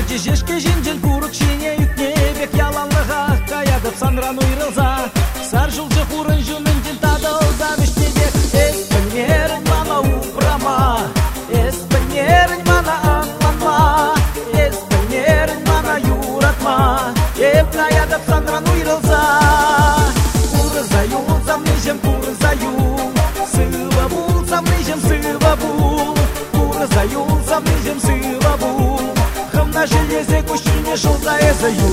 жешке женжел курык шине үкне бек яланлыға каядып санран уйрылза сар жылжы хурын жүнін жин тадылда бештебек эспенерін мана упрама эспенерін мана аңланма эспенерін мана юратма еп каядып санран уйрылза курызаю улзам нежем курызаю сыва булзам нежем сыва бул курызаю улзам нежем сыва бул на железе кущине желтая заю.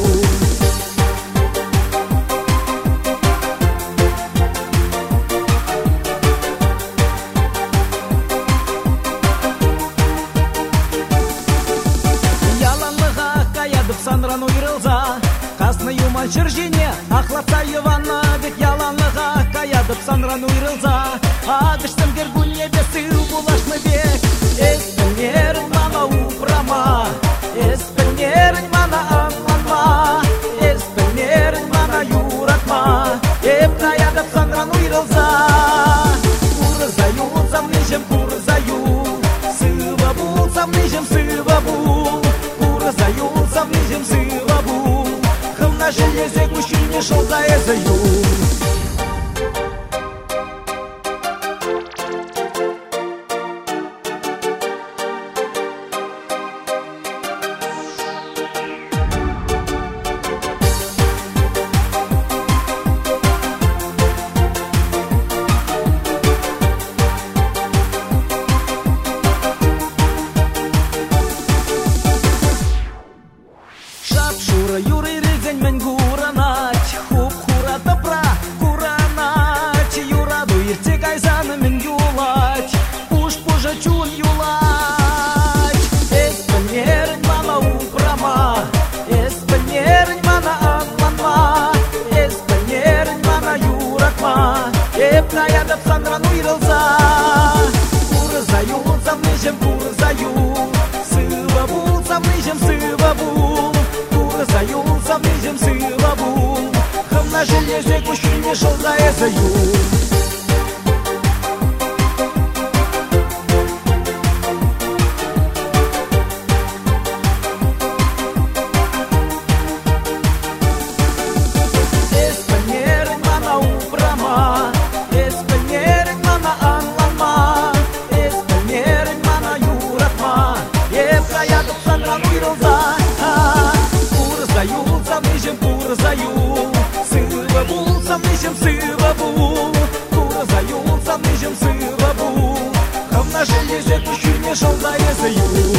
Яланлыға каядып санран уйрылза қасны юман жыржене ақлатса Иванна бек яланлыға каядып санран уйрылза адыштым гергунне бесі булашны бек эспенерін мана упрама эспенерін мана аңланма эспенерін мана юратма еп каядып санран уйрылза курызаю улзам нежем курызаю сыва булзам нежем сыва бул курызаю улзам нежем сыва бул кылна железе кущине желтая заю. Шура юрый резень мен куранать хуп хурата пра куранать юраду ирте кайзаны мен юлать пуш пужа чун юлать эспенерін мана упрама эспенерін мана аңланма эспенерін мана юратма еп каядып санран уйрылза курызаю улзам нежем курызаю сыва булзам нежем сыва бул курызаю улзам нежем сыва бул кымна железе кущине желтая заю. Эспенерін мана упрама эспенерін мана аңланма эспенерін мана юратма еп каядып санран уйрылза курызаю улзам нежем курызаю сыва булзам нежем сыва бул курызаю улзам нежем сыва бул кымна железе кущине желтая заю.